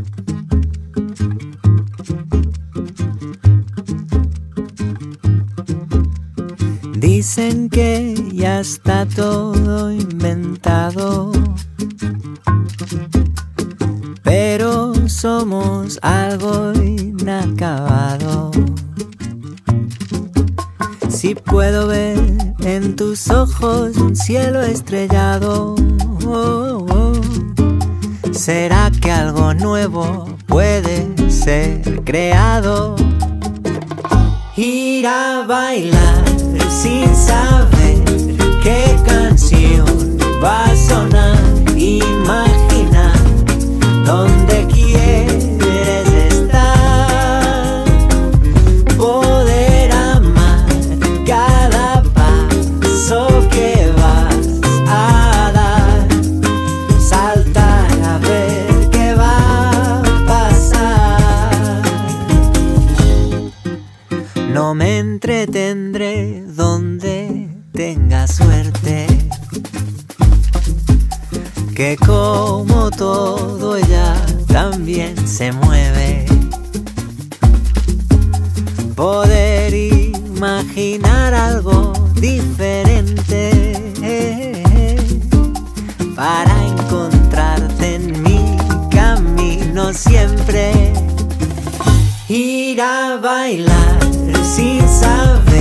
Dicen que ya está todo inventado, pero somos algo inacabado. Si puedo ver en tus ojos un cielo estrellado, ¿será que algo nuevo puede ser creado? Ir a bailar sin saber qué canción va a sonar, imaginar dónde quieres estar, poder amar cada paso que vas a dar, saltar a ver qué va a pasar. No me entretendré donde tenga suerte, que como todo ella también se mueve. Poder imaginar algo diferente para encontrarte en mi camino siempre. Ir a bailar sin saber